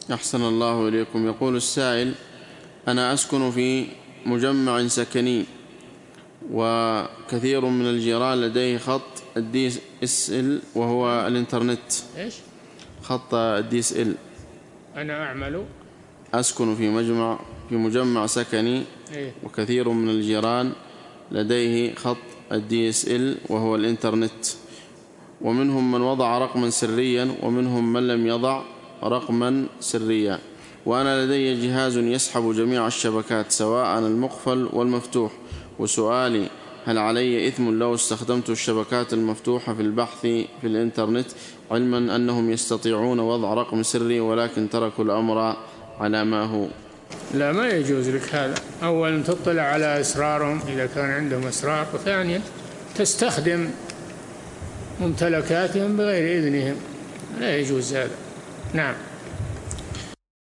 أحسن الله إليكم. يقول السائل: أنا أسكن في مجمع سكني، وكثير من الجيران لديه خط الدي اس ال وهو الإنترنت. إيش؟ خط الدي اس ال. أنا أسكن في مجمع سكني، إيه؟ وكثير من الجيران لديه خط الدي اس ال وهو الإنترنت، ومنهم من وضع رقما سريا ومنهم من لم يضع رقما سريا، وأنا لدي جهاز يسحب جميع الشبكات سواء المقفل والمفتوح. وسؤالي: هل علي إثم لو استخدمت الشبكات المفتوحة في البحث في الإنترنت، علما أنهم يستطيعون وضع رقم سري ولكن تركوا الأمر على ما هو؟ لا، ما يجوز لك هذا. أولا تطلع على أسرارهم إذا كان عندهم أسرار، وثانيا تستخدم ممتلكاتهم بغير إذنهم، لا يجوز هذا. نعم.